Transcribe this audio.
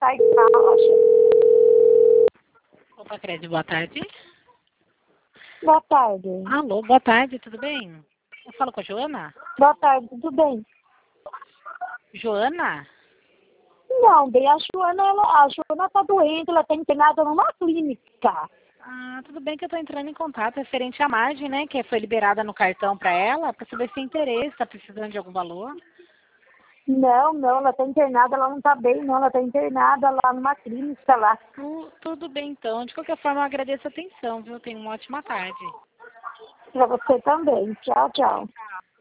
tarde, fala. Opa, Crédito, boa tarde. Boa tarde. Alô, boa tarde, tudo bem? Eu falo com a Joana? Boa tarde, tudo bem? Joana? Não, bem, a Joana tá doente, ela tá internada numa clínica. Ah, tudo bem que eu tô entrando em contato referente à margem, né? Que foi liberada no cartão para ela, para saber se tem interesse, tá precisando de algum valor. Não, ela tá internada, ela não tá bem, não, ela tá internada lá numa clínica lá. Tudo bem, então. De qualquer forma, eu agradeço a atenção, viu? Tenha uma ótima tarde. Pra você também. Tchau, tchau.